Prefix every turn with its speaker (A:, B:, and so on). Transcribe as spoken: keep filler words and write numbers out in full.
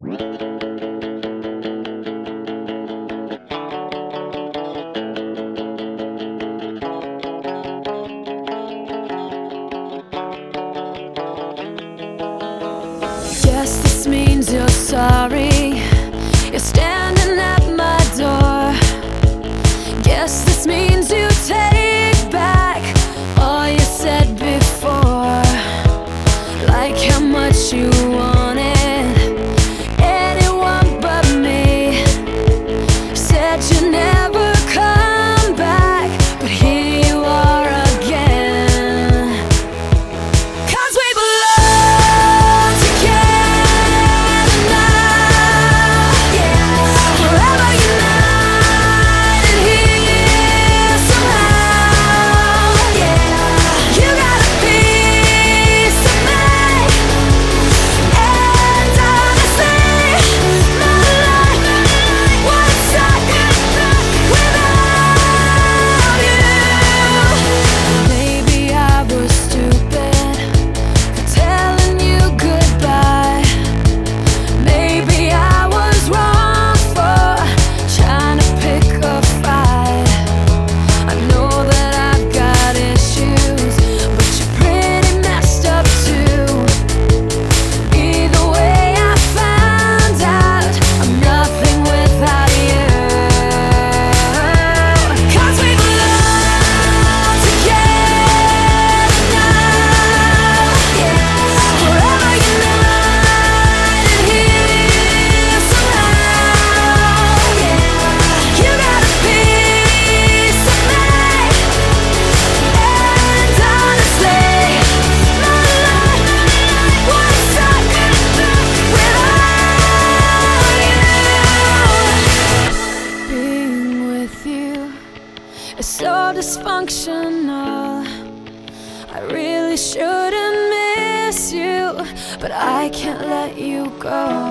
A: Guess this means you're sorry. You're standing at my door. Guess this means you take back all you said before. Like how much you wanted anyone but me. Said you'd never come back, but here you are again. 'Cause we belong together now, yeah. Forever united here somehow, yeah. You got a piece of me, and honestly, my life would suck without you. Maybe I was stupid for telling you goodbye. Maybe I was wrong for trying to pick a fight. I know that I've got issues, but you're pretty messed up too. Either way, I found out I'm nothing without you. 'Cause we belong together now, yeah. Forever united here somehow, yeah. You got a piece of me, and honestly, my life would suck without you. Being with you is so dysfunctional. I really shouldn't miss you, but I can't let you go.